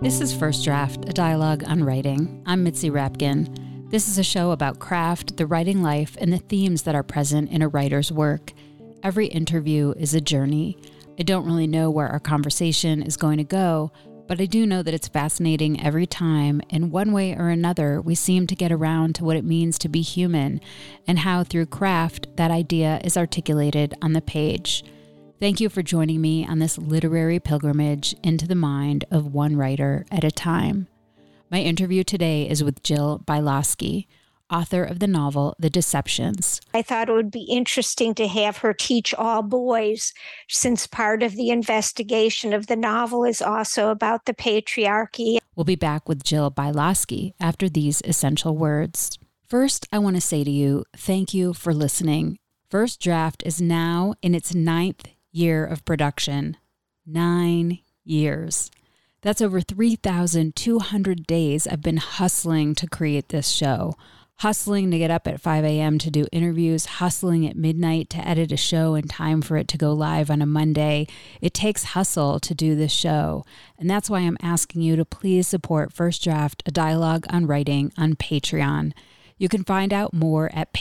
This is First Draft, a dialogue on writing. I'm Mitzi Rapkin. This is a show about craft, the writing life, and the themes that are present in a writer's work. Every interview is a journey. I don't really know where our conversation is going to go, but I do know that it's fascinating every time. In one way or another, we seem to get around to what it means to be human and how through craft, that idea is articulated on the page. Thank you for joining me on this literary pilgrimage into the mind of one writer at a time. My interview today is with Jill Bialosky, author of the novel The Deceptions. I thought it would be interesting to have her teach all boys, since part of the investigation of the novel is also about the patriarchy. We'll be back with Jill Bialosky after these essential words. First, I want to say to you, thank you for listening. First Draft is now in its 9th year of production. 9 years. That's over 3,200 days I've been hustling to create this show. Hustling to get up at 5 a.m. to do interviews, hustling at midnight to edit a show in time for it to go live on a Monday. It takes hustle to do this show. And that's why I'm asking you to please support First Draft, a dialogue on writing on Patreon. You can find out more at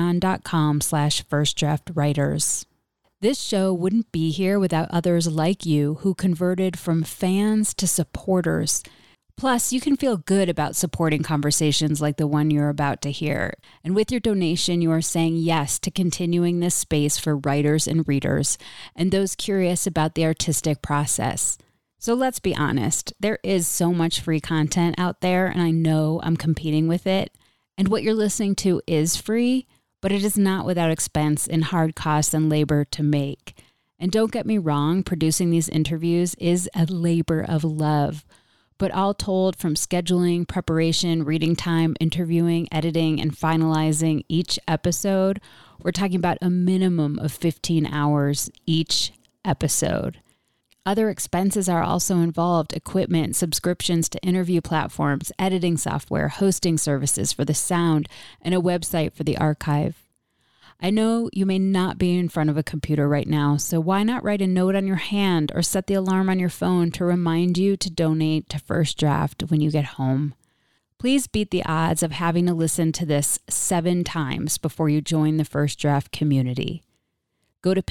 patreon.com/firstdraftwriters. This show wouldn't be here without others like you who converted from fans to supporters. Plus, you can feel good about supporting conversations like the one you're about to hear. And with your donation, you are saying yes to continuing this space for writers and readers and those curious about the artistic process. So let's be honest, there is so much free content out there, and I know I'm competing with it. And what you're listening to is free, but it is not without expense and hard costs and labor to make. And don't get me wrong, producing these interviews is a labor of love. But all told, from scheduling, preparation, reading time, interviewing, editing, and finalizing each episode, we're talking about a minimum of 15 hours each episode. Other expenses are also involved: equipment, subscriptions to interview platforms, editing software, hosting services for the sound, and a website for the archive. I know you may not be in front of a computer right now, so why not write a note on your hand or set the alarm on your phone to remind you to donate to First Draft when you get home. Please beat the odds of having to listen to this 7 times before you join the First Draft community. Go to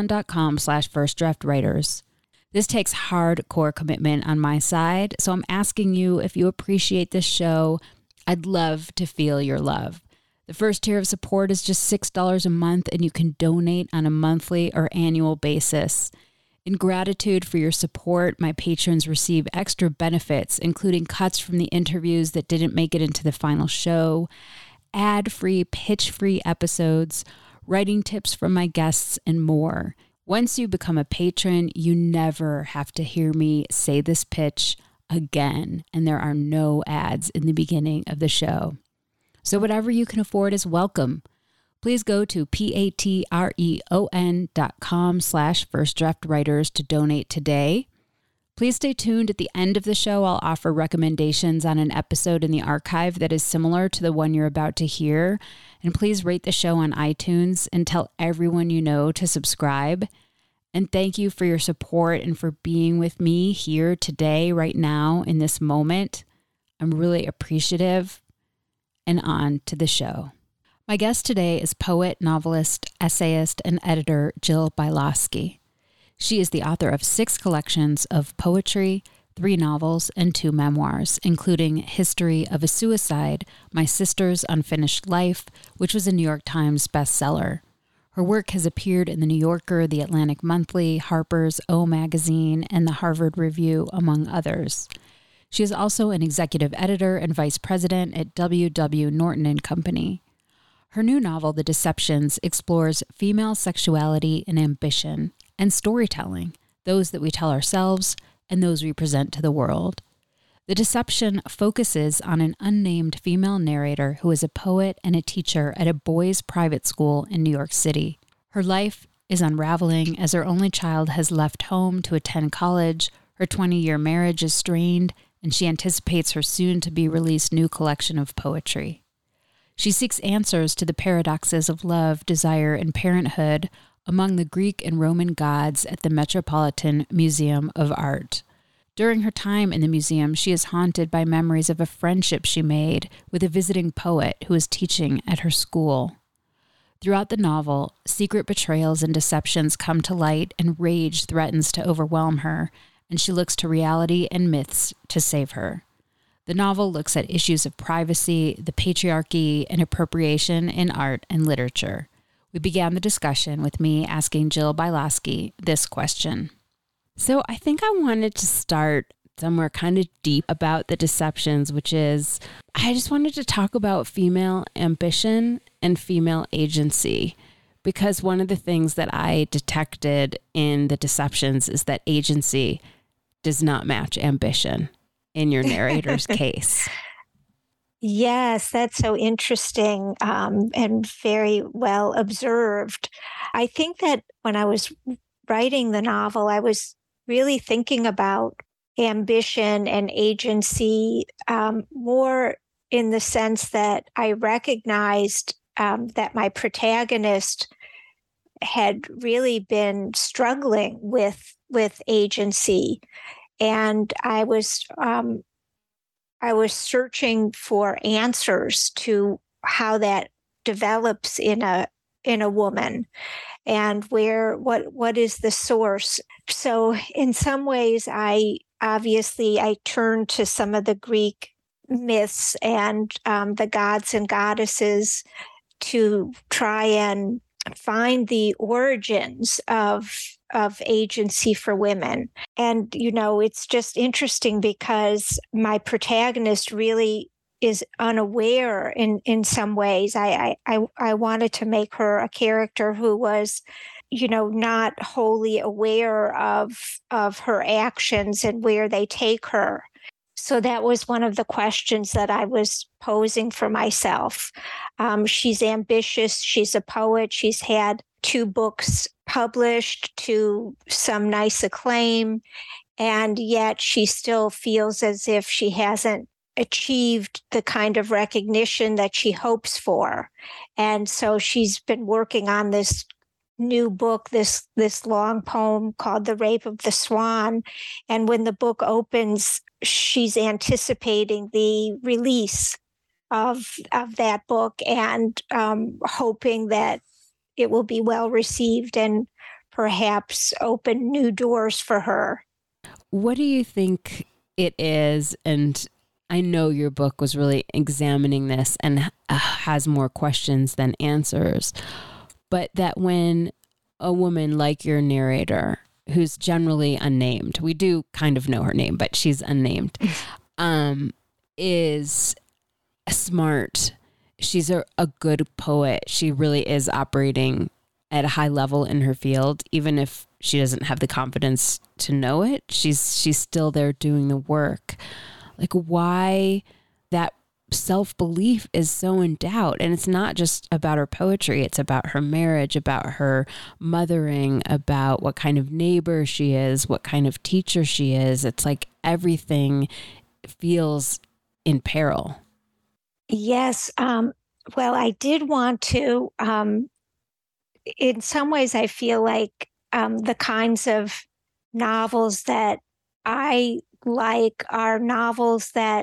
patreon.com/firstdraftwriters. This takes hardcore commitment on my side, so I'm asking you, if you appreciate this show, I'd love to feel your love. The first tier of support is just $6 a month, and you can donate on a monthly or annual basis. In gratitude for your support, my patrons receive extra benefits, including cuts from the interviews that didn't make it into the final show, ad-free, pitch-free episodes, writing tips from my guests, and more. Once you become a patron, you never have to hear me say this pitch again, and there are no ads in the beginning of the show. So whatever you can afford is welcome. Please go to patreon.com/firstdraftwriters to donate today. Please stay tuned. At the end of the show, I'll offer recommendations on an episode in the archive that is similar to the one you're about to hear. And please rate the show on iTunes and tell everyone you know to subscribe. And thank you for your support and for being with me here today, right now, in this moment. I'm really appreciative. And on to the show. My guest today is poet, novelist, essayist, and editor Jill Bialosky. She is the author of 6 collections of poetry, 3 novels, and 2 memoirs, including History of a Suicide, My Sister's Unfinished Life, which was a New York Times bestseller. Her work has appeared in The New Yorker, The Atlantic Monthly, Harper's, O Magazine, and the Harvard Review, among others. She is also an executive editor and vice president at W.W. Norton & Company. Her new novel, The Deceptions, explores female sexuality and ambition and storytelling, those that we tell ourselves and those we present to the world. The Deception focuses on an unnamed female narrator who is a poet and a teacher at a boys' private school in New York City. Her life is unraveling as her only child has left home to attend college, her 20-year marriage is strained, and she anticipates her soon-to-be-released new collection of poetry. She seeks answers to the paradoxes of love, desire, and parenthood among the Greek and Roman gods at the Metropolitan Museum of Art. During her time in the museum, she is haunted by memories of a friendship she made with a visiting poet who was teaching at her school. Throughout the novel, secret betrayals and deceptions come to light, and rage threatens to overwhelm her, and she looks to reality and myths to save her. The novel looks at issues of privacy, the patriarchy, and appropriation in art and literature. We began the discussion with me asking Jill Bilasky this question. So I think I wanted to start somewhere kind of deep about the deceptions, which is, I just wanted to talk about female ambition and female agency, because one of the things that I detected in the deceptions is that agency does not match ambition in your narrator's case. Yes, that's so interesting, and very well observed. I think that when I was writing the novel, I was really thinking about ambition and agency more in the sense that I recognized that my protagonist had really been struggling with agency, and I was searching for answers to how that develops in a woman, and what is the source. So in some ways, I turned to some of the Greek myths and the gods and goddesses to try and find the origins of agency for women. And, it's just interesting because my protagonist really is unaware in some ways. I wanted to make her a character who was, not wholly aware of her actions and where they take her. So that was one of the questions that I was posing for myself. She's ambitious. She's a poet. She's had 2 books published to some nice acclaim, and yet she still feels as if she hasn't achieved the kind of recognition that she hopes for. And so she's been working on this new book, this long poem called The Rape of the Swan. And when the book opens, she's anticipating the release of that book and hoping that it will be well received and perhaps open new doors for her. What do you think it is? And I know your book was really examining this and has more questions than answers, but that when a woman like your narrator, who's generally unnamed, we do kind of know her name, but she's unnamed, is smart, she's a good poet, she really is operating at a high level in her field, even if she doesn't have the confidence to know it, she's still there doing the work. Like, why that self-belief is so in doubt? And it's not just about her poetry, it's about her marriage, about her mothering, about what kind of neighbor she is, what kind of teacher she is. It's like everything feels in peril. Yes. Well, I did want to, in some ways, I feel like the kinds of novels that I like are novels that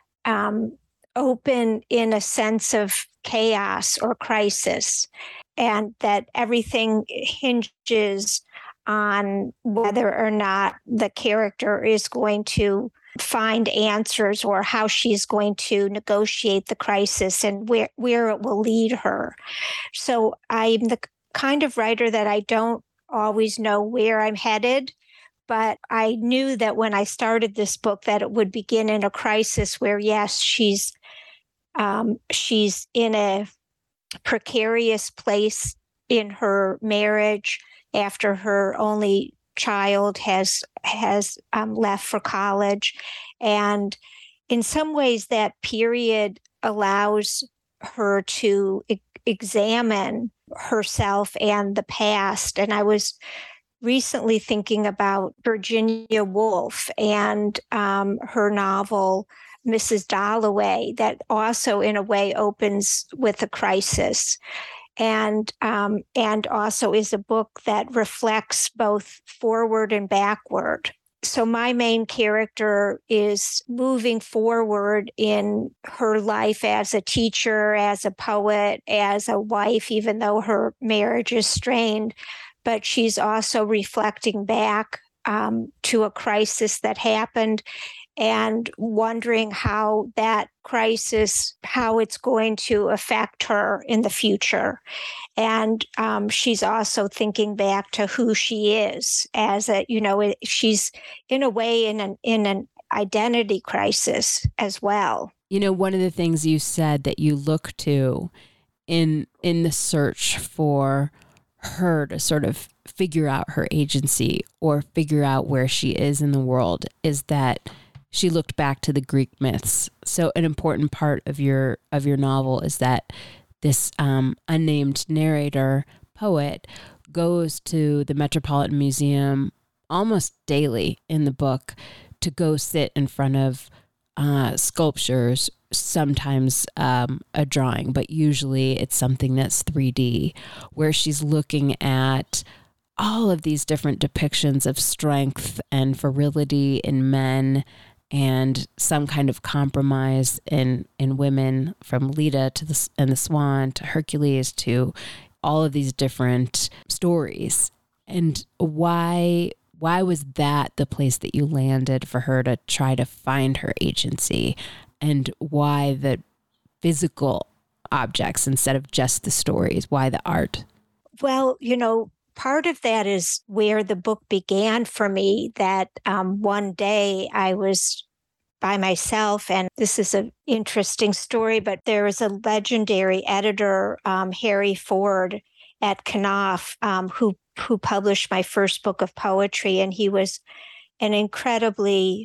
open in a sense of chaos or crisis, and that everything hinges on whether or not the character is going to find answers or how she's going to negotiate the crisis and where it will lead her. So I'm the kind of writer that I don't always know where I'm headed, but I knew that when I started this book that it would begin in a crisis where, yes, she's in a precarious place in her marriage after her only child has left for college. And in some ways, that period allows her to examine herself and the past. And I was recently thinking about Virginia Woolf and her novel, Mrs. Dalloway, that also in a way opens with a crisis. And also is a book that reflects both forward and backward. so my main character is moving forward in her life as a teacher, as a poet, as a wife, even though her marriage is strained. But she's also reflecting back to a crisis that happened and wondering how that crisis, how it's going to affect her in the future. And she's also thinking back to who she is as a, she's in a way in an identity crisis as well. One of the things you said that you look to in the search for her to sort of figure out her agency or figure out where she is in the world is that she looked back to the Greek myths. So an important part of your novel is that this unnamed narrator poet goes to the Metropolitan Museum almost daily in the book to go sit in front of sculptures, sometimes a drawing, but usually it's something that's 3D, where she's looking at all of these different depictions of strength and virility in men and some kind of compromise in women, from Leda to the Swan to Hercules to all of these different stories. And why was that the place that you landed for her to try to find her agency, and why the physical objects instead of just the stories? Why the art? Well, part of that is where the book began for me, that one day I was by myself, and this is an interesting story, but there was a legendary editor, Harry Ford at Knopf, who published my first book of poetry, and he was an incredibly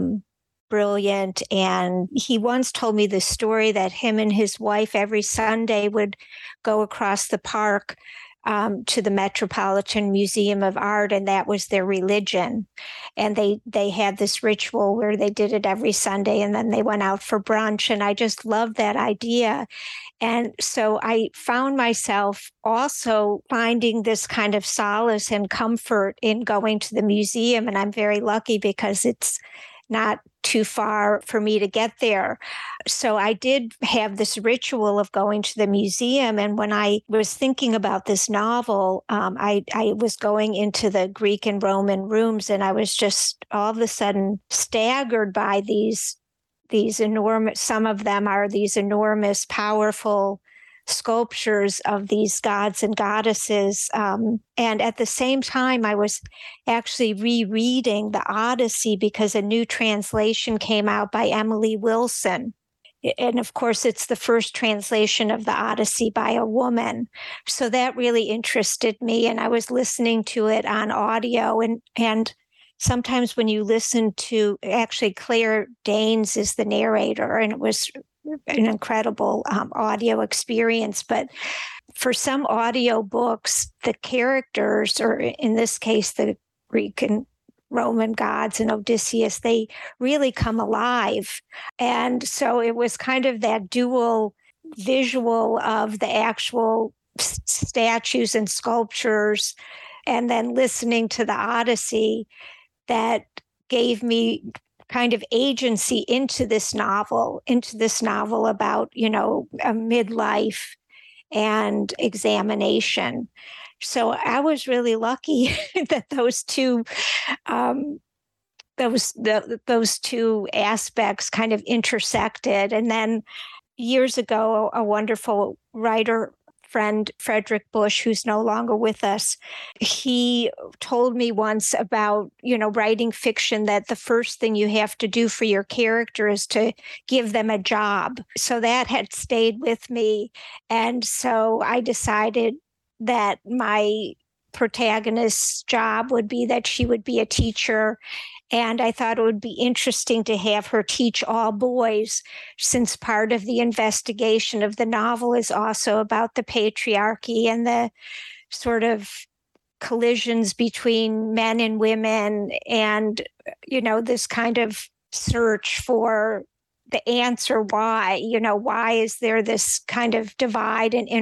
brilliant, and he once told me the story that him and his wife every Sunday would go across the park to the Metropolitan Museum of Art, and that was their religion. And they had this ritual where they did it every Sunday, and then they went out for brunch. And I just loved that idea. And so I found myself also finding this kind of solace and comfort in going to the museum. And I'm very lucky because it's not too far for me to get there. So I did have this ritual of going to the museum. And when I was thinking about this novel, I was going into the Greek and Roman rooms, and I was just all of a sudden staggered by these enormous, some of them are these enormous, powerful sculptures of these gods and goddesses. And at the same time, I was actually rereading the Odyssey because a new translation came out by Emily Wilson. And of course, it's the first translation of the Odyssey by a woman. So that really interested me. And I was listening to it on audio. And sometimes when you listen to, actually, Claire Danes is the narrator, and it was an incredible audio experience. But for some audio books, the characters, or in this case, the Greek and Roman gods and Odysseus, they really come alive. And so it was kind of that dual visual of the actual statues and sculptures, and then listening to the Odyssey, that gave me kind of agency into this novel about, a midlife and examination. So I was really lucky that those two aspects kind of intersected. And then years ago, a wonderful writer friend, Frederick Bush, who's no longer with us, he told me once about, writing fiction, that the first thing you have to do for your character is to give them a job. So that had stayed with me. And so I decided that my protagonist's job would be that she would be a teacher. And I thought it would be interesting to have her teach all boys, since part of the investigation of the novel is also about the patriarchy and the sort of collisions between men and women, and, this kind of search for the answer why, why is there this kind of divide and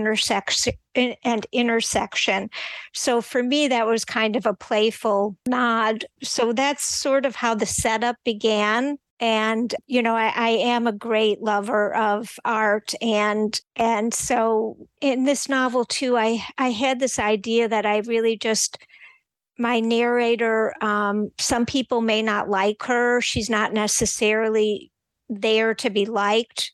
intersection. So for me, that was kind of a playful nod. So that's sort of how the setup began. And, I am a great lover of art. And so in this novel too, I had this idea that I really just, my narrator, some people may not like her. She's not necessarily there to be liked.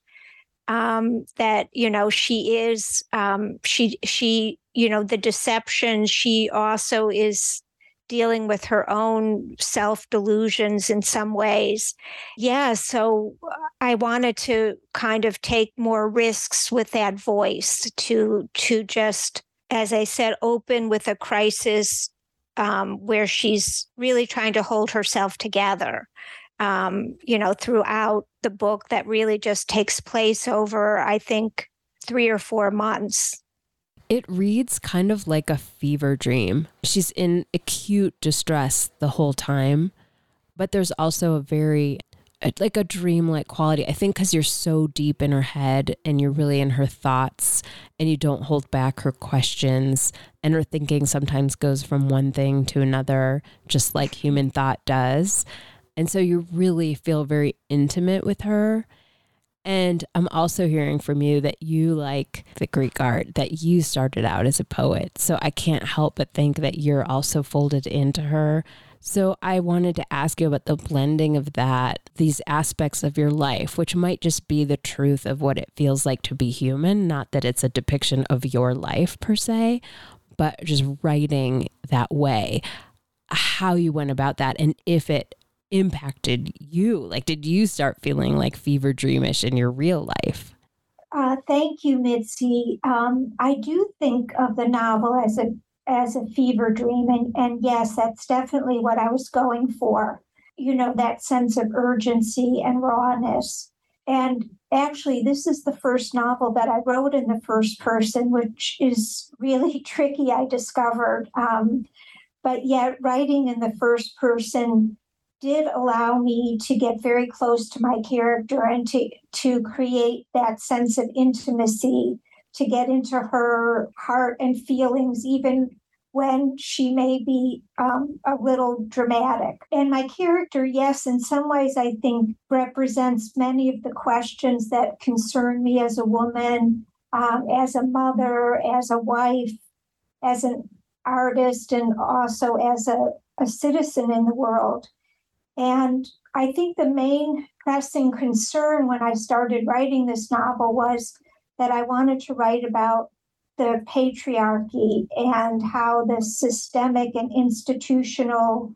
That, she is, she, the deception, she also is dealing with her own self-delusions in some ways. Yeah, so I wanted to kind of take more risks with that voice to just, as I said, open with a crisis where she's really trying to hold herself together, throughout the book that really just takes place over, I think, 3 or 4 months. It reads kind of like a fever dream. She's in acute distress the whole time, but there's also a very, like a dreamlike quality. I think because you're so deep in her head and you're really in her thoughts and you don't hold back her questions, and her thinking sometimes goes from one thing to another, just like human thought does. And so you really feel very intimate with her. And I'm also hearing from you that you like the Greek art, that you started out as a poet. So I can't help but think that you're also folded into her. So I wanted to ask you about the blending of that, these aspects of your life, which might just be the truth of what it feels like to be human, not that it's a depiction of your life per se, but just writing that way, how you went about that, and if it impacted you. Like, did you start feeling like fever dreamish in your real life? Thank you, Mitzi. I do think of the novel as a fever dream, and yes, that's definitely what I was going for. That sense of urgency and rawness. And actually, this is the first novel that I wrote in the first person, which is really tricky, I discovered. But yet, writing in the first person did allow me to get very close to my character and to create that sense of intimacy, to get into her heart and feelings, even when she may be a little dramatic. And my character, yes, in some ways, I think represents many of the questions that concern me as a woman, as a mother, as a wife, as an artist, and also as a citizen in the world. And I think the main pressing concern when I started writing this novel was that I wanted to write about the patriarchy and how the systemic and institutional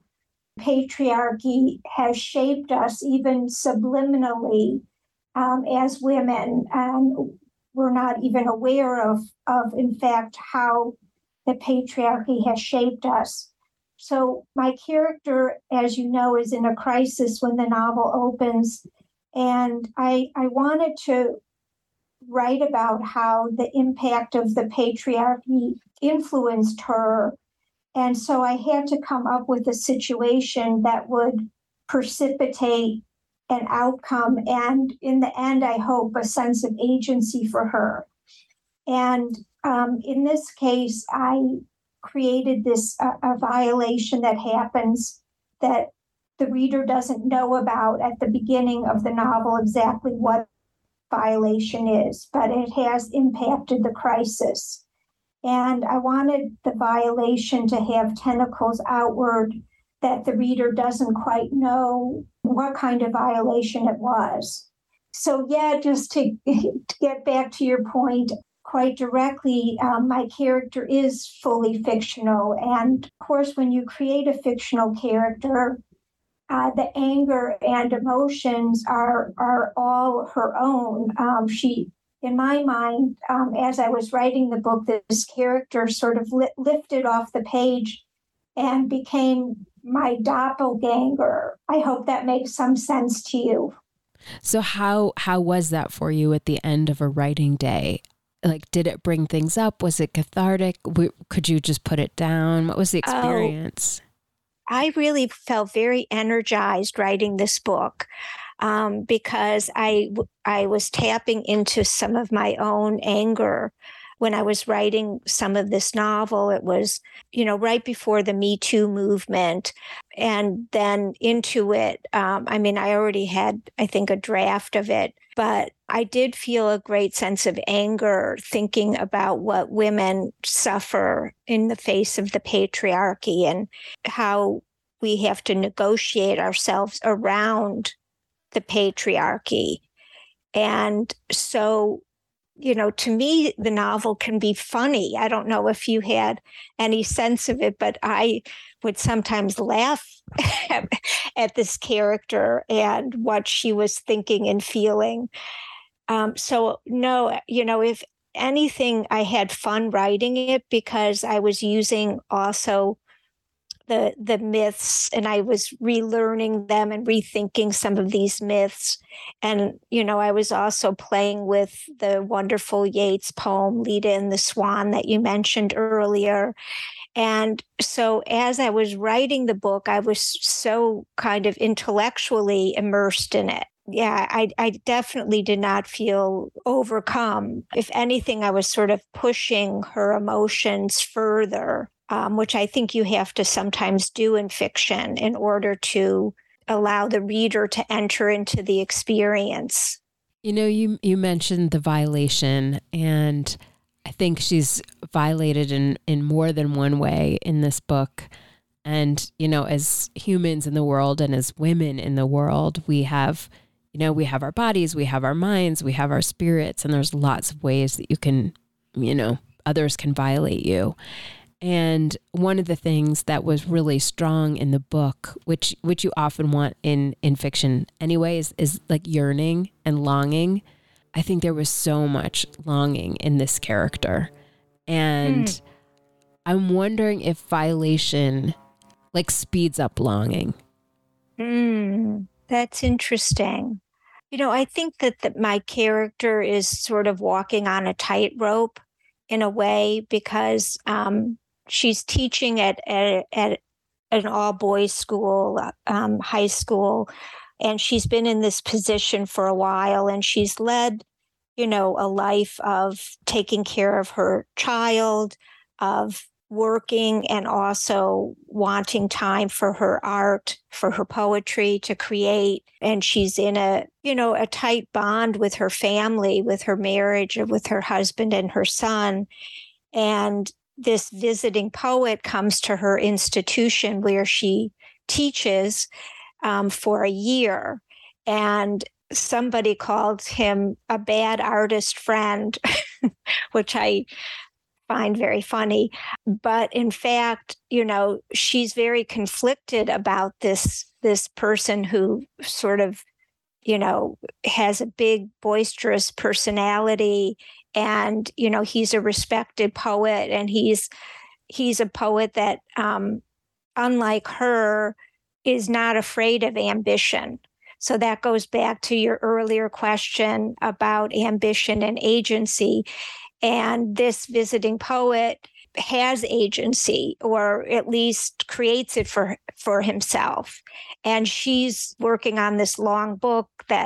patriarchy has shaped us even subliminally as women. And we're not even aware of, in fact, how the patriarchy has shaped us. So my character, as you know, is in a crisis when the novel opens. And I wanted to write about how the impact of the patriarchy influenced her. And so I had to come up with a situation that would precipitate an outcome. And in the end, I hope, a sense of agency for her. And in this case, I created this a violation that happens that the reader doesn't know about at the beginning of the novel exactly what violation is, but it has impacted the crisis. And I wanted the violation to have tentacles outward that the reader doesn't quite know what kind of violation it was. So yeah, just to get back to your point, quite directly, my character is fully fictional. And of course, when you create a fictional character, the anger and emotions are all her own. She, in my mind, as I was writing the book, this character sort of lifted off the page and became my doppelganger. I hope that makes some sense to you. So how was that for you at the end of a writing day? Like, did it bring things up? Was it cathartic? Could you just put it down? What was the experience? I really felt very energized writing this book. because I was tapping into some of my own anger when I was writing some of this novel. It was, right before the Me Too movement, and then into it. I already had, I think, a draft of it, but I did feel a great sense of anger thinking about what women suffer in the face of the patriarchy and how we have to negotiate ourselves around the patriarchy. And so, to me, the novel can be funny. I don't know if you had any sense of it, but I would sometimes laugh at this character and what she was thinking and feeling. So, no, if anything, I had fun writing it because I was using also the myths, and I was relearning them and rethinking some of these myths. And, I was also playing with the wonderful Yeats poem, Leda and the Swan, that you mentioned earlier. And so as I was writing the book, I was so kind of intellectually immersed in it. Yeah, I definitely did not feel overcome. If anything, I was sort of pushing her emotions further, which I think you have to sometimes do in fiction in order to allow the reader to enter into the experience. You mentioned the violation, and I think she's violated in more than one way in this book. And, as humans in the world and as women in the world, we have our bodies, we have our minds, we have our spirits, and there's lots of ways that you can, others can violate you. And one of the things that was really strong in the book, which you often want in fiction anyway, is like yearning and longing. I think there was so much longing in this character. And I'm wondering if violation like speeds up longing. That's interesting. I think that my character is sort of walking on a tightrope in a way because she's teaching at an all-boys school, high school, and she's been in this position for a while, and she's led, a life of taking care of her child, of working, and also wanting time for her art, for her poetry to create. And she's in a tight bond with her family, with her marriage, with her husband and her son. And this visiting poet comes to her institution where she teaches for a year. And somebody called him a bad artist friend, which I find very funny. But in fact, she's very conflicted about this person who sort of, has a big, boisterous personality. And, he's a respected poet, and he's a poet that, unlike her, is not afraid of ambition. So that goes back to your earlier question about ambition and agency. And this visiting poet has agency, or at least creates it for himself. And she's working on this long book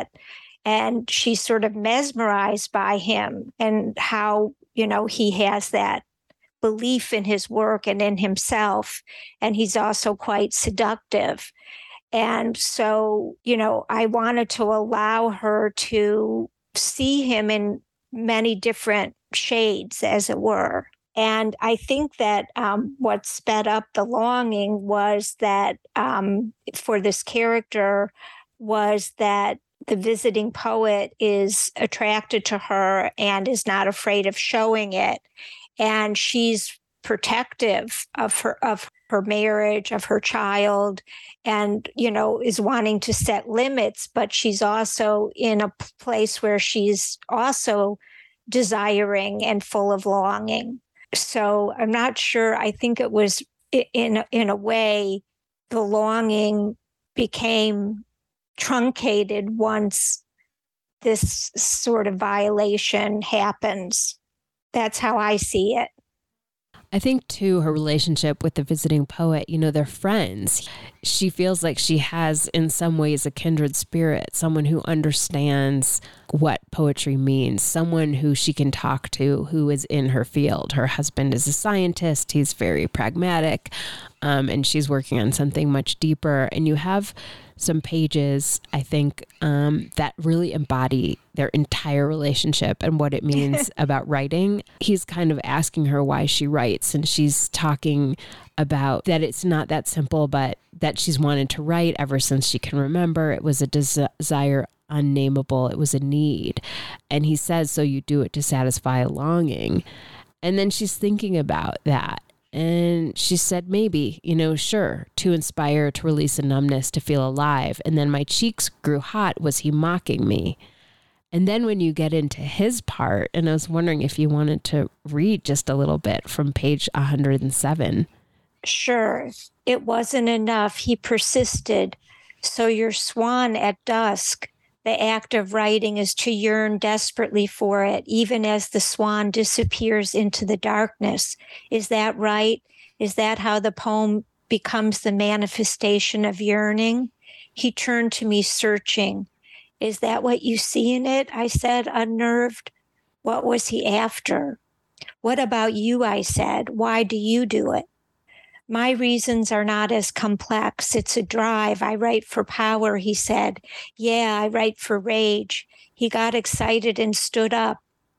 and she's sort of mesmerized by him and how, he has that belief in his work and in himself. And he's also quite seductive. And so, I wanted to allow her to see him in many different shades, as it were. And I think that what sped up the longing was that for this character was that the visiting poet is attracted to her and is not afraid of showing it. And she's protective of her marriage, of her child, and, is wanting to set limits, but she's also in a place where she's also desiring and full of longing. So I'm not sure. I think it was in a way, the longing became truncated once this sort of violation happens. That's how I see it. I think, too, her relationship with the visiting poet, they're friends. she feels like she has in some ways a kindred spirit, someone who understands what poetry means, someone who she can talk to who is in her field. Her husband is a scientist. He's very pragmatic. And she's working on something much deeper. And you have some pages, I think, that really embody their entire relationship and what it means about writing. He's kind of asking her why she writes, and she's talking about that it's not that simple, but that she's wanted to write ever since she can remember. It was a desire unnameable. It was a need. And he says, so you do it to satisfy a longing. And then she's thinking about that. And she said, maybe, sure, to inspire, to release a numbness, to feel alive. And then my cheeks grew hot. Was he mocking me? And then when you get into his part, and I was wondering if you wanted to read just a little bit from page 107. Sure. It wasn't enough. He persisted. So your swan at dusk, the act of writing is to yearn desperately for it, even as the swan disappears into the darkness. Is that right? Is that how the poem becomes the manifestation of yearning? He turned to me, searching. Is that what you see in it? I said, unnerved. What was he after? What about you? I said. Why do you do it? My reasons are not as complex. It's a drive. I write for power, he said. Yeah, I write for rage. He got excited and stood up.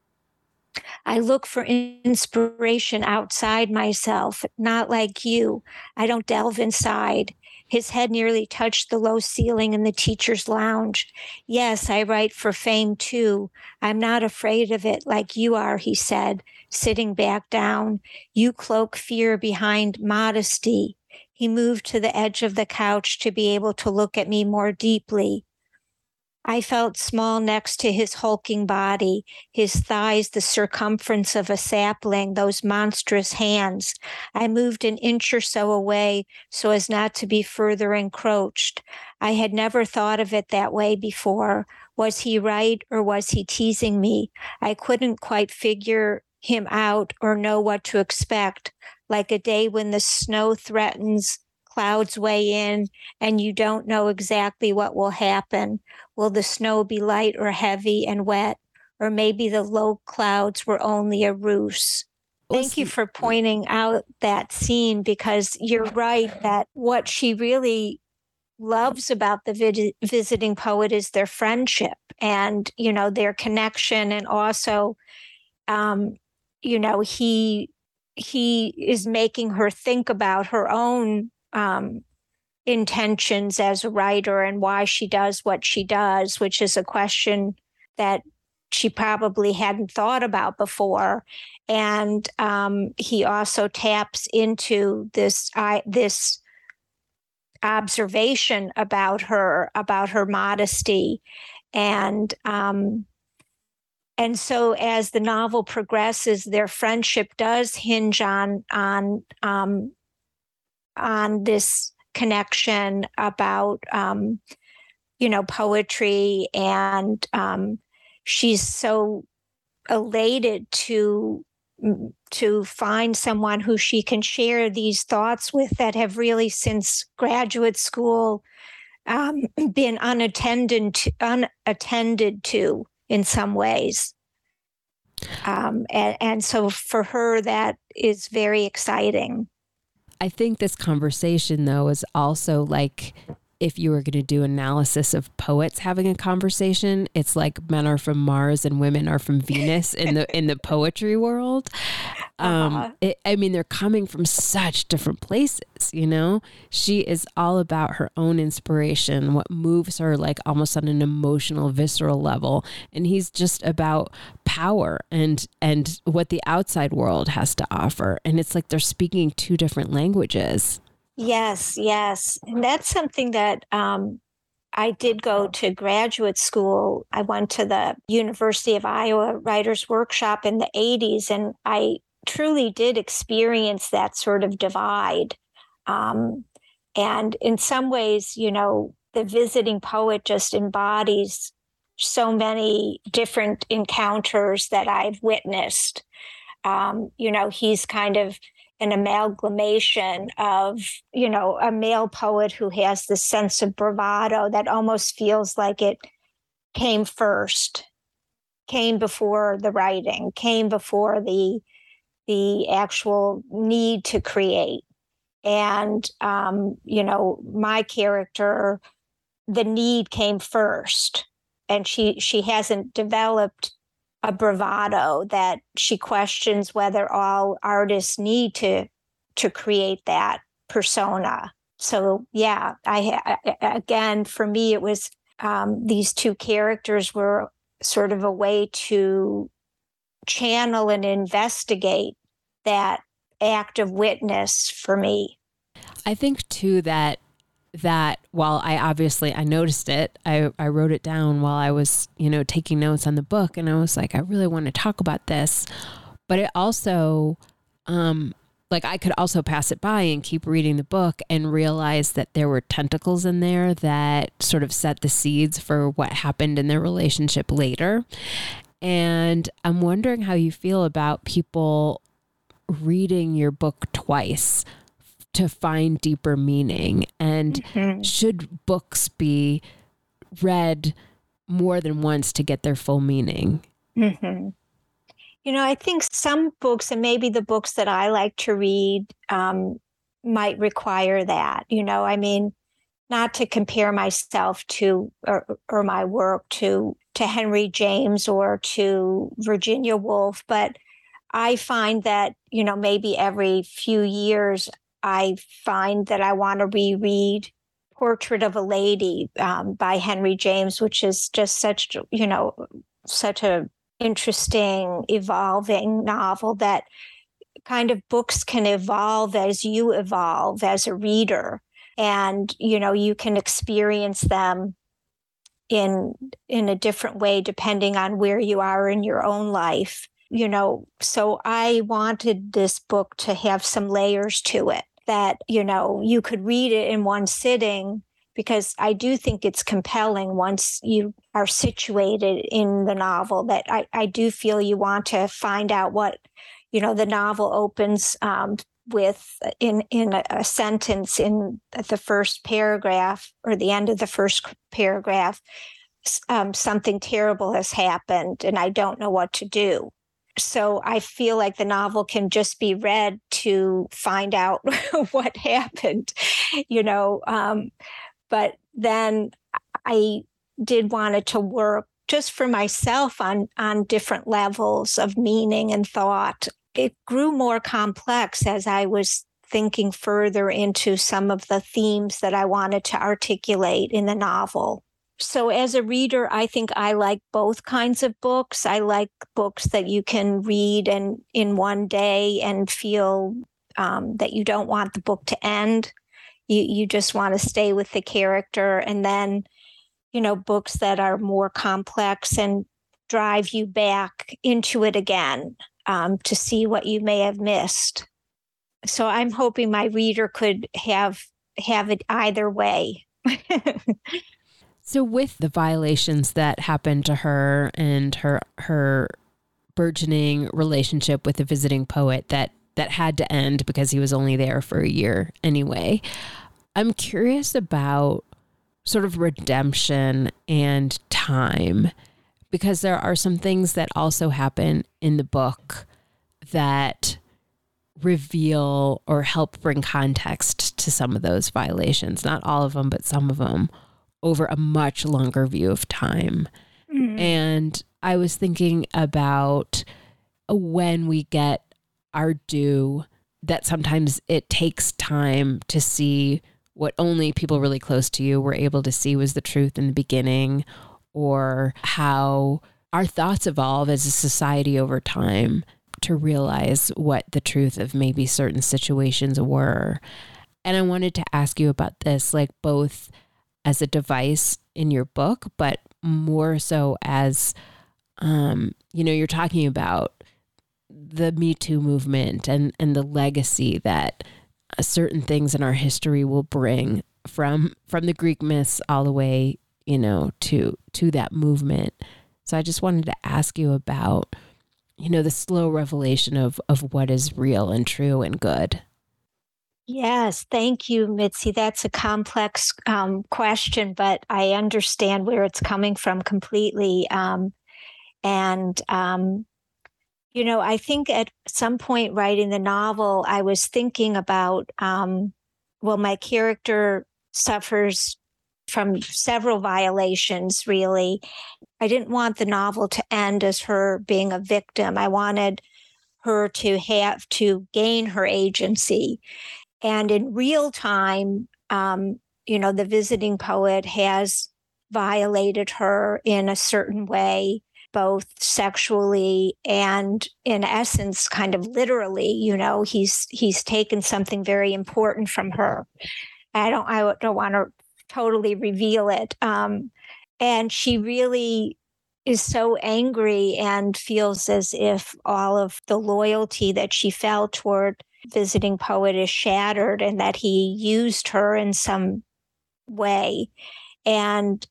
I look for inspiration outside myself, not like you. I don't delve inside. His head nearly touched the low ceiling in the teacher's lounge. Yes, I write for fame too. I'm not afraid of it like you are, he said, sitting back down. You cloak fear behind modesty. He moved to the edge of the couch to be able to look at me more deeply. I felt small next to his hulking body, his thighs the circumference of a sapling, those monstrous hands. I moved an inch or so away so as not to be further encroached. I had never thought of it that way before. Was he right or was he teasing me? I couldn't quite figure him out or know what to expect, like a day when the snow threatens, clouds weigh in, and you don't know exactly what will happen. Will the snow be light or heavy and wet? Or maybe the low clouds were only a ruse. Thank you for pointing out that scene, because you're right that what she really loves about the visiting poet is their friendship and, their connection. And also, he is making her think about her own intentions as a writer and why she does what she does, which is a question that she probably hadn't thought about before. And he also taps into this observation about her modesty. And so as the novel progresses, their friendship does hinge on this connection about, poetry. And she's so elated to find someone who she can share these thoughts with that have really, since graduate school, been unattended to in some ways. And so for her, that is very exciting. I think this conversation, though, is also like if you were going to do analysis of poets having a conversation, it's like men are from Mars and women are from Venus in the poetry world. They're coming from such different places, She is all about her own inspiration, what moves her like almost on an emotional, visceral level. And he's just about power and what the outside world has to offer. And it's like they're speaking two different languages. Yes. And that's something that I did go to graduate school. I went to the University of Iowa Writers Workshop in the 80s, and I truly did experience that sort of divide. And in some ways, the visiting poet just embodies so many different encounters that I've witnessed. He's kind of an amalgamation of, a male poet who has this sense of bravado that almost feels like it came first, came before the writing, came before the actual need to create. And, my character, the need came first, and she hasn't developed a bravado that she questions whether all artists need to create that persona. So yeah, again, for me, it was these two characters were sort of a way to channel and investigate that act of witness for me. I think too that while I noticed it, I wrote it down while I was, taking notes on the book, and I was like, I really want to talk about this, but it also, I could also pass it by and keep reading the book and realize that there were tentacles in there that sort of set the seeds for what happened in their relationship later. And I'm wondering how you feel about people reading your book twice to find deeper meaning, and should books be read more than once to get their full meaning? I think some books, and maybe the books that I like to read, might require that. Not to compare myself to or my work to Henry James or to Virginia Woolf, but I find that, maybe every few years I find that I want to reread Portrait of a Lady by Henry James, which is just such a interesting, evolving novel that kind of books can evolve as you evolve as a reader. And, you can experience them in a different way depending on where you are in your own life. So I wanted this book to have some layers to it that, you could read it in one sitting, because I do think it's compelling once you are situated in the novel, that I do feel you want to find out what, the novel opens with in a sentence in the first paragraph or the end of the first paragraph, something terrible has happened and I don't know what to do. So I feel like the novel can just be read to find out what happened, but then I did want it to work just for myself on different levels of meaning and thought. It grew more complex as I was thinking further into some of the themes that I wanted to articulate in the novel. So as a reader, I think I like both kinds of books. I like books that you can read in one day and feel that you don't want the book to end. You just want to stay with the character. And then, books that are more complex and drive you back into it again to see what you may have missed. So I'm hoping my reader could have it either way. So with the violations that happened to her and her burgeoning relationship with the visiting poet that had to end because he was only there for a year anyway, I'm curious about sort of redemption and time, because there are some things that also happen in the book that reveal or help bring context to some of those violations. Not all of them, but some of them, over a much longer view of time. Mm-hmm. And I was thinking about when we get our due, that sometimes it takes time to see what only people really close to you were able to see was the truth in the beginning, or how our thoughts evolve as a society over time to realize what the truth of maybe certain situations were. And I wanted to ask you about this, like both as a device in your book, but more so as, you're talking about the Me Too movement and the legacy that certain things in our history will bring from the Greek myths all the way, to that movement. So I just wanted to ask you about the slow revelation of what is real and true and good. Yes, thank you, Mitzi. That's a complex question, but I understand where it's coming from completely. I think at some point writing the novel, I was thinking about, my character suffers from several violations, really. I didn't want the novel to end as her being a victim. I wanted her to have to gain her agency. And in real time, the visiting poet has violated her in a certain way, both sexually and in essence, kind of literally. He's taken something very important from her. I don't want to totally reveal it. And she really is so angry and feels as if all of the loyalty that she felt toward visiting poet is shattered and that he used her in some way. And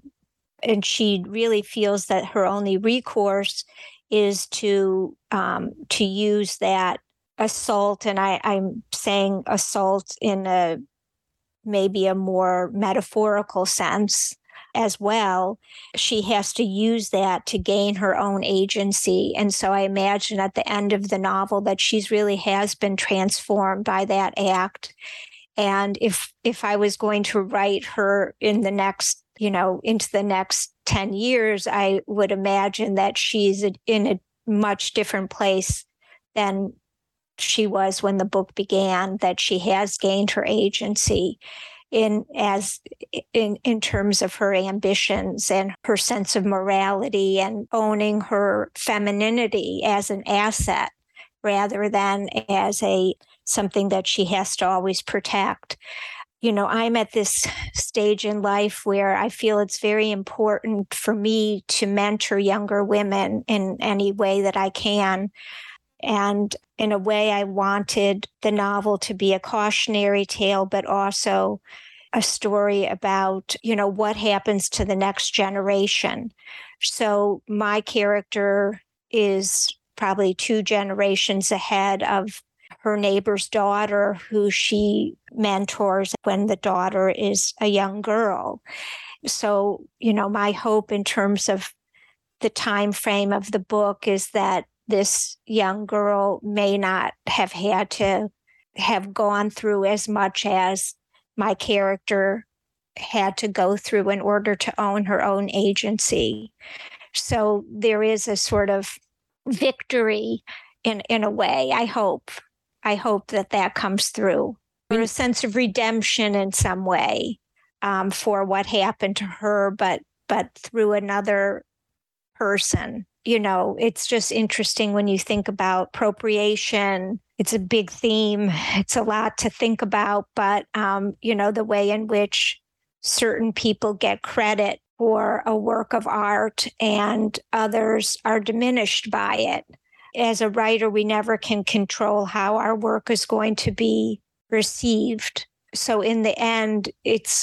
she really feels that her only recourse is to use that assault. And I'm saying assault in maybe a more metaphorical sense as well. She has to use that to gain her own agency. And so I imagine at the end of the novel that she's really has been transformed by that act. And if I was going to write her in the next, into the next 10 years, I would imagine that she's in a much different place than she was when the book began, that she has gained her agency in terms of her ambitions and her sense of morality and owning her femininity as an asset rather than as something that she has to always protect. I'm at this stage in life where I feel it's very important for me to mentor younger women in any way that I can. And in a way, I wanted the novel to be a cautionary tale, but also a story about, what happens to the next generation. So my character is probably 2 generations ahead of her neighbor's daughter, who she mentors when the daughter is a young girl. So, my hope in terms of the time frame of the book is that this young girl may not have had to have gone through as much as my character had to go through in order to own her own agency. So there is a sort of victory in a way, I hope. I hope that comes through, or a sense of redemption in some way for what happened to her, but through another person. It's just interesting when you think about appropriation. It's a big theme. It's a lot to think about, but, the way in which certain people get credit for a work of art and others are diminished by it. As a writer, we never can control how our work is going to be received. So in the end, it's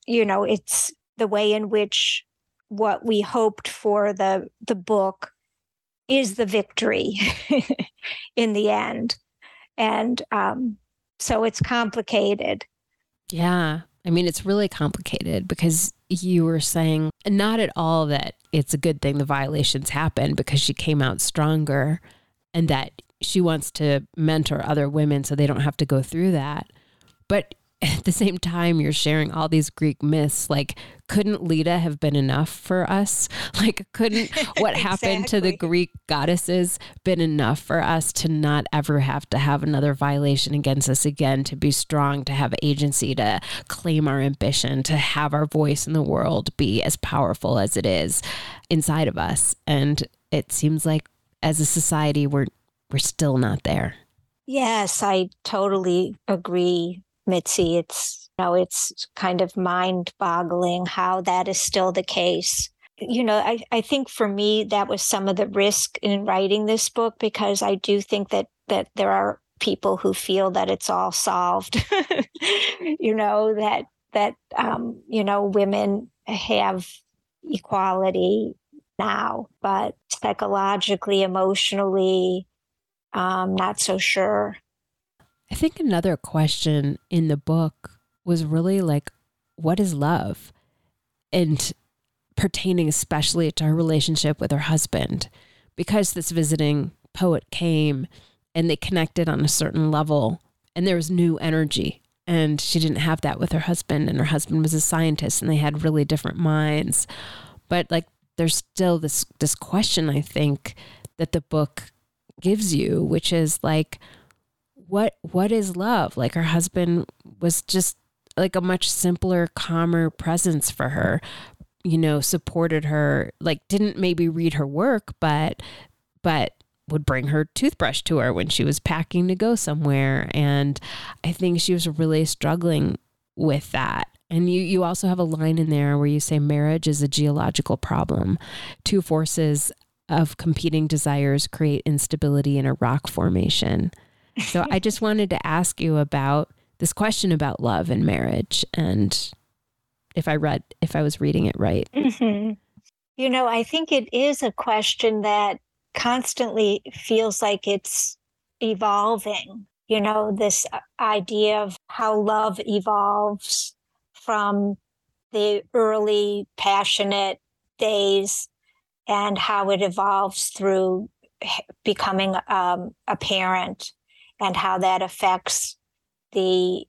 the way in which what we hoped for the book is the victory in the end. And so it's complicated. Yeah. I mean, it's really complicated because you were saying not at all that it's a good thing the violations happened because she came out stronger and that she wants to mentor other women so they don't have to go through that. But at the same time, you're sharing all these Greek myths. Like, couldn't Leda have been enough for us? Like, couldn't what happened to the Greek goddesses been enough for us to not ever have to have another violation against us again, to be strong, to have agency, to claim our ambition, to have our voice in the world be as powerful as it is inside of us? And it seems like as a society, we're still not there. Yes, I totally agree, Mitzi. It's kind of mind-boggling how that is still the case. I think for me, that was some of the risk in writing this book, because I do think that there are people who feel that it's all solved, that women have equality now, but psychologically, emotionally, not so sure. I think another question in the book was really like, what is love? And pertaining especially to her relationship with her husband, because this visiting poet came and they connected on a certain level and there was new energy. And she didn't have that with her husband, and her husband was a scientist and they had really different minds. But like, there's still this question, I think, that the book gives you, which is like, what is love? Like, her husband was just like a much simpler, calmer presence for her, you know, supported her, like didn't maybe read her work, but would bring her toothbrush to her when she was packing to go somewhere. And I think she was really struggling with that. And you also have a line in there where you say marriage is a geological problem. Two forces of competing desires create instability in a rock formation. So I just wanted to ask you about this question about love and marriage, and if I was reading it right. Mm-hmm. You know, I think it is a question that constantly feels like it's evolving. You know, this idea of how love evolves from the early passionate days and how it evolves through becoming a parent, and how that affects the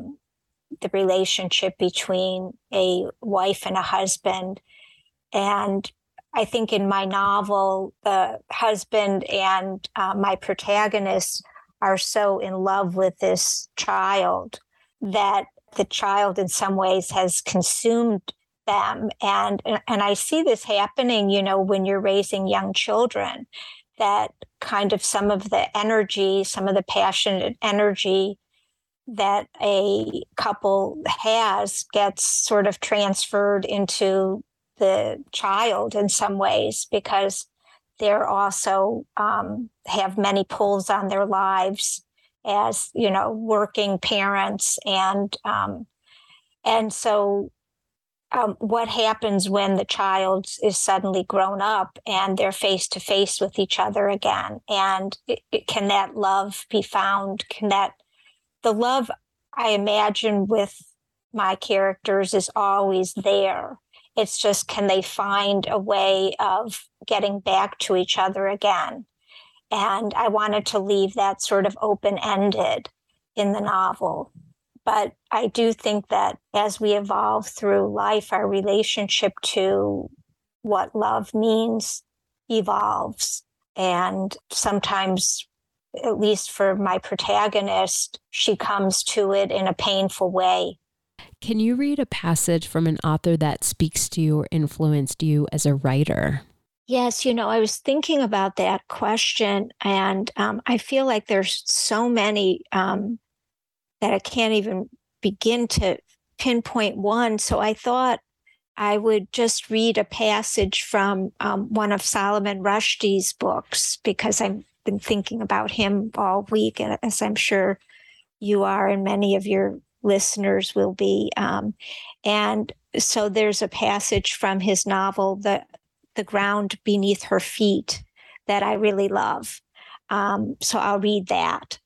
relationship between a wife and a husband. And I think in my novel, the husband and my protagonist are so in love with this child that the child in some ways has consumed them. And I see this happening, you know, when you're raising young children, that kind of some of the energy, some of the passionate energy that a couple has gets sort of transferred into the child in some ways, because they're also have many pulls on their lives as, you know, working parents. And so what happens when the child is suddenly grown up and they're face to face with each other again? And can that love be found? The love I imagine with my characters is always there. It's just, can they find a way of getting back to each other again? And I wanted to leave that sort of open-ended in the novel. But I do think that as we evolve through life, our relationship to what love means evolves. And sometimes, at least for my protagonist, she comes to it in a painful way. Can you read a passage from an author that speaks to you or influenced you as a writer? Yes, you know, I was thinking about that question, and I feel like there's so many that I can't even begin to pinpoint one. So I thought I would just read a passage from one of Salman Rushdie's books, because I've been thinking about him all week, and as I'm sure you are and many of your listeners will be. And so there's a passage from his novel, The Ground Beneath Her Feet, that I really love. So I'll read that.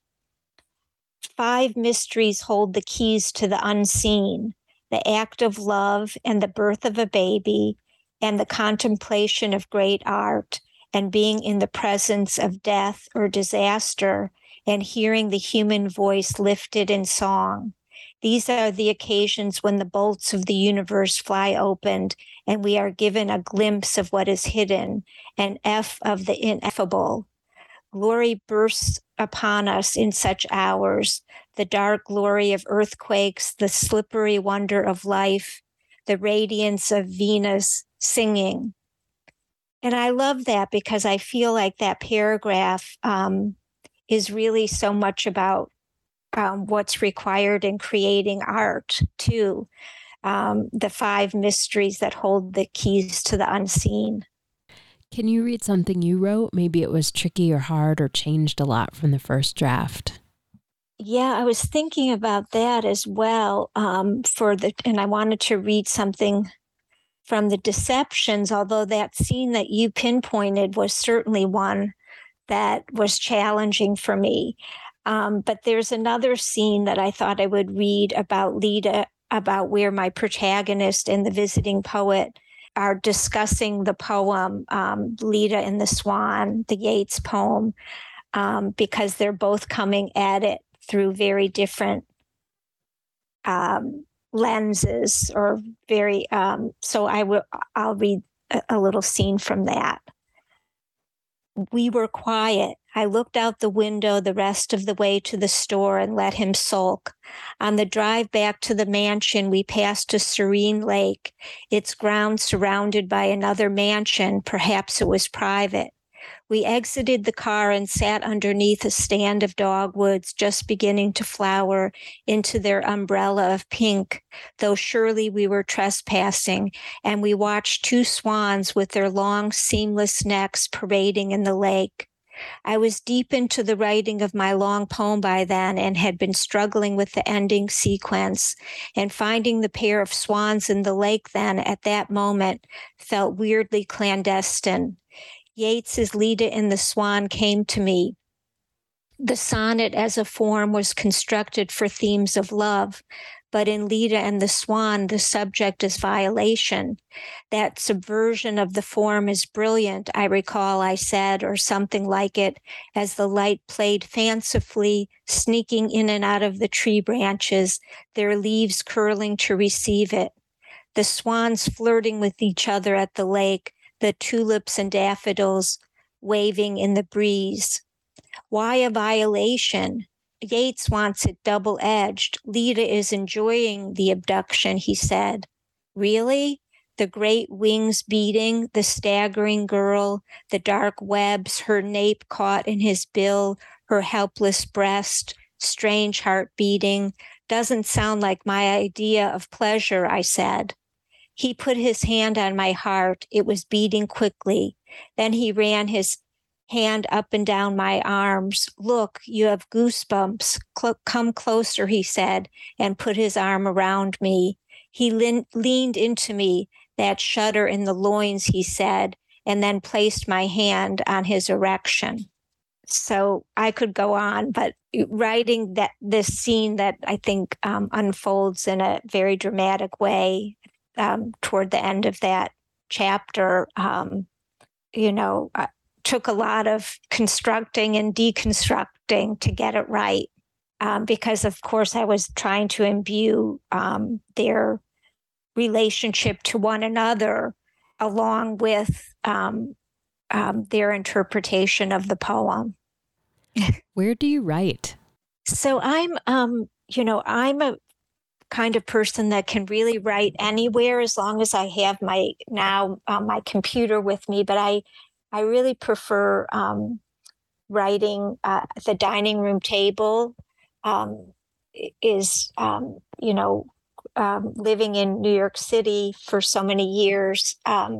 5 mysteries hold the keys to the unseen: the act of love and the birth of a baby, and the contemplation of great art, and being in the presence of death or disaster, and hearing the human voice lifted in song. These are the occasions when the bolts of the universe fly open, and we are given a glimpse of what is hidden, an F of the ineffable. Glory bursts upon us in such hours, the dark glory of earthquakes, the slippery wonder of life, the radiance of Venus singing. And I love that, because I feel like that paragraph is really so much about what's required in creating art, too. The 5 mysteries that hold the keys to the unseen. Can you read something you wrote? Maybe it was tricky or hard or changed a lot from the first draft. Yeah, I was thinking about that as well. And I wanted to read something from the deceptions, although that scene that you pinpointed was certainly one that was challenging for me. But there's another scene that I thought I would read about Leda, about where my protagonist and the visiting poet are discussing the poem, Leda and the Swan, the Yeats poem, because they're both coming at it through very different lenses, or very, so I'll read a little scene from that. We were quiet. I looked out the window the rest of the way to the store and let him sulk. On the drive back to the mansion, we passed a serene lake, its grounds surrounded by another mansion. Perhaps it was private. We exited the car and sat underneath a stand of dogwoods just beginning to flower into their umbrella of pink, though surely we were trespassing, and we watched two swans with their long, seamless necks parading in the lake. I was deep into the writing of my long poem by then and had been struggling with the ending sequence, and finding the pair of swans in the lake then at that moment felt weirdly clandestine. Yeats's Leda and the Swan came to me. The sonnet as a form was constructed for themes of love, but in Leda and the Swan, the subject is violation. That subversion of the form is brilliant, I recall I said, or something like it, as the light played fancifully, sneaking in and out of the tree branches, their leaves curling to receive it. The swans flirting with each other at the lake, the tulips and daffodils waving in the breeze. Why a violation? Yeats wants it double-edged. Leda is enjoying the abduction, he said. Really? The great wings beating, the staggering girl, the dark webs, her nape caught in his bill, her helpless breast, strange heart beating. Doesn't sound like my idea of pleasure, I said. He put his hand on my heart. It was beating quickly. Then he ran his hand up and down my arms. Look, you have goosebumps. Come closer, he said, and put his arm around me. He leaned into me, that shudder in the loins, he said, and then placed my hand on his erection. So I could go on, but writing this scene that I think unfolds in a very dramatic way toward the end of that chapter, took a lot of constructing and deconstructing to get it right. Because, of course, I was trying to imbue their relationship to one another along with their interpretation of the poem. Where do you write? So I'm a kind of person that can really write anywhere as long as I have my computer with me. But I really prefer writing at the dining room table. Living in New York City for so many years,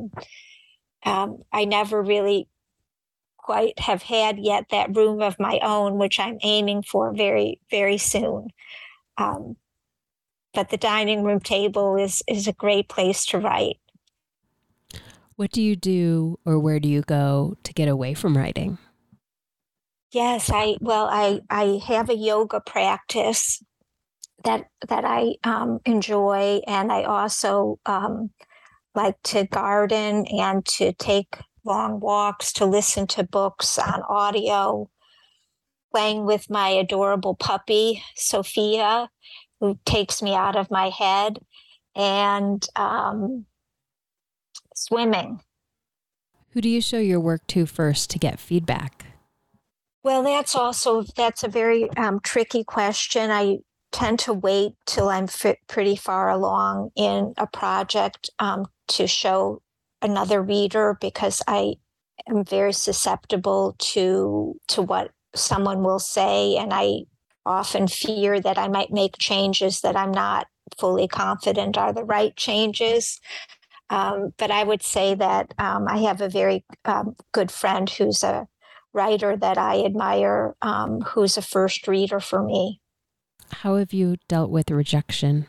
I never really quite have had yet that room of my own, which I'm aiming for very, very soon. But the dining room table is a great place to write. What do you do, or where do you go to get away from writing? Yes, I have a yoga practice that I enjoy, and I also like to garden and to take long walks, to listen to books on audio, playing with my adorable puppy, Sophia, who takes me out of my head, and swimming. Who do you show your work to first to get feedback? Well, that's a very tricky question. I tend to wait till I'm pretty far along in a project to show another reader, because I am very susceptible to what someone will say, and I often fear that I might make changes that I'm not fully confident are the right changes. But I would say that I have a very good friend who's a writer that I admire, who's a first reader for me. How have you dealt with rejection?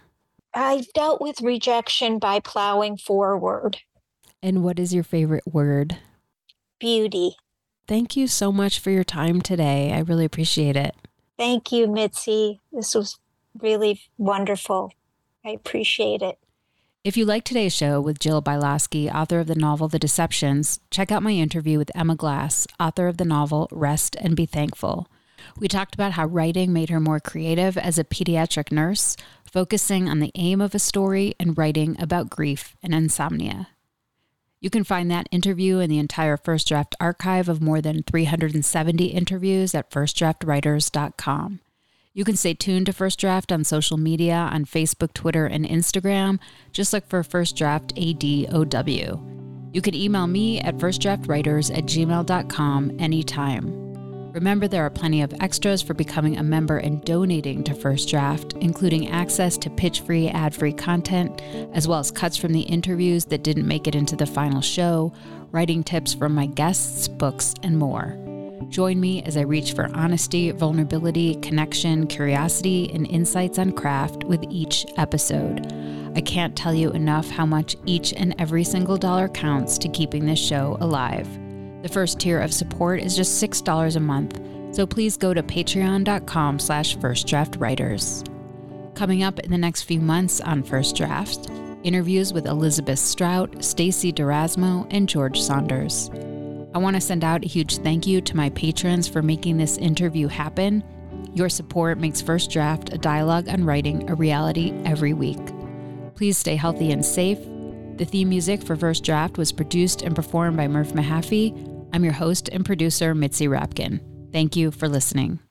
I've dealt with rejection by plowing forward. And what is your favorite word? Beauty. Thank you so much for your time today. I really appreciate it. Thank you, Mitzi. This was really wonderful. I appreciate it. If you like today's show with Jill Bilasky, author of the novel The Deceptions, check out my interview with Emma Glass, author of the novel Rest and Be Thankful. We talked about how writing made her more creative as a pediatric nurse, focusing on the aim of a story and writing about grief and insomnia. You can find that interview and the entire First Draft archive of more than 370 interviews at firstdraftwriters.com. You can stay tuned to First Draft on social media on Facebook, Twitter, and Instagram. Just look for First Draft ADOW. You can email me at firstdraftwriters@gmail.com anytime. Remember, there are plenty of extras for becoming a member and donating to First Draft, including access to pitch-free, ad-free content, as well as cuts from the interviews that didn't make it into the final show, writing tips from my guests, books, and more. Join me as I reach for honesty, vulnerability, connection, curiosity, and insights on craft with each episode. I can't tell you enough how much each and every single dollar counts to keeping this show alive. The first tier of support is just $6 a month, so please go to patreon.com/firstdraftwriters. Coming up in the next few months on First Draft, interviews with Elizabeth Strout, Stacey D'Erasmo, and George Saunders. I want to send out a huge thank you to my patrons for making this interview happen. Your support makes First Draft, a dialogue on writing, a reality every week. Please stay healthy and safe. The theme music for First Draft was produced and performed by Murph Mahaffey. I'm your host and producer, Mitzi Rapkin. Thank you for listening.